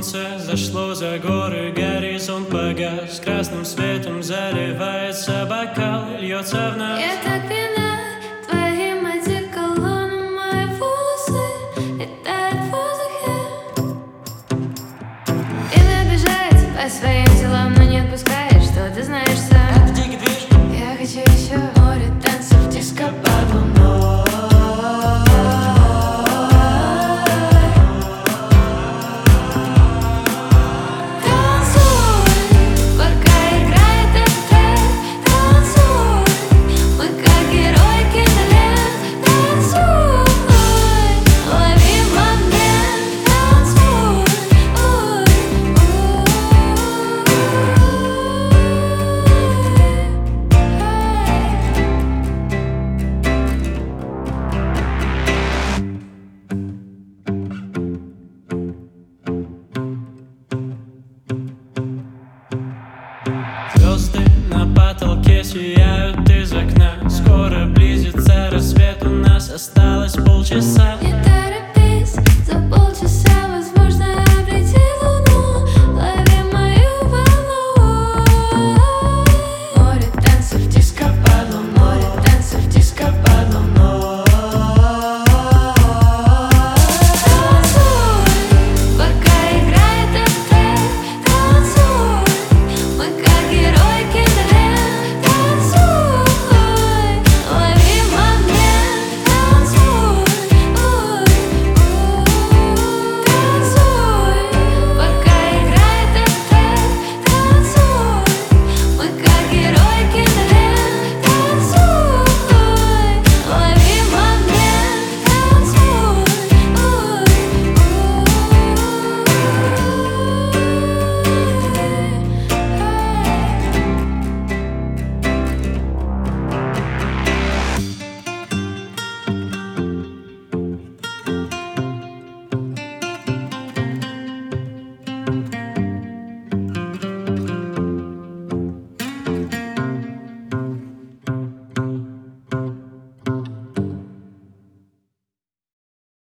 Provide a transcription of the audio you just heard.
Солнце зашло за горы, горизонт погас, красным светом заливается бокал, льется вновь. Я так пьяна твоим одеколоном, мои волосы летают в воздухе. Ты набежать по своим делам, но не отпускаешь, что ты знаешь сам. Это дикий движ. Я хочу еще море танцев, диско под луной. Звезды на потолке сияют из окна. Скоро близится рассвет, у нас осталось полчаса.